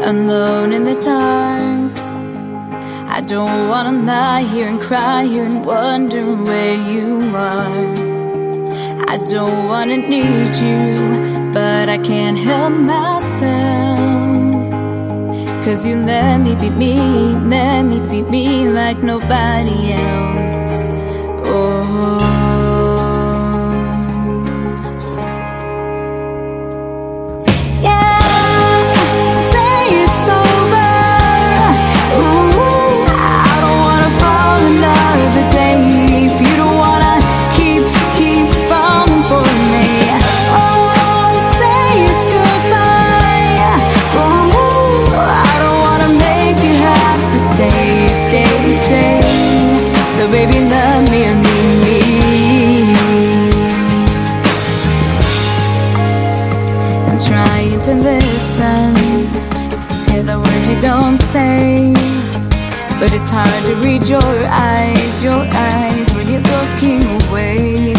alone in the dark. I don't wanna lie here and cry here and wonder where you are. I don't wanna need you, but I can't help myself. 'Cause you let me be me like nobody else. Oh, so baby, love me and leave me. I'm trying to listen to the words you don't say, but it's hard to read your eyes when you're looking away.